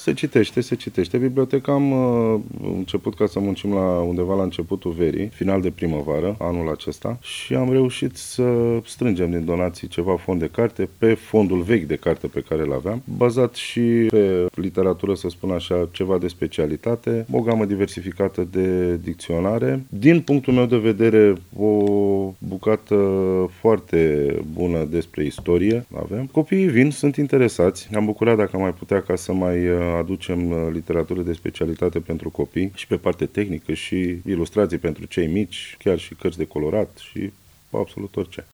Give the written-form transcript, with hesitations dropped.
Se citește. Biblioteca am început ca să muncim undeva la începutul verii, final de primăvară, anul acesta, și am reușit să strângem din donații ceva fond de carte, pe fondul vechi de carte pe care îl aveam, bazat și pe literatură, să spun așa, ceva de specialitate, o gamă diversificată de dicționare. Din punctul meu de vedere, o bucată foarte bună despre istorie avem. Copiii vin, sunt interesați. Ne-am bucurat dacă am mai putea ca să mai aducem literatură de specialitate pentru copii și pe parte tehnică și ilustrații pentru cei mici, chiar și cărți de colorat și absolut orice.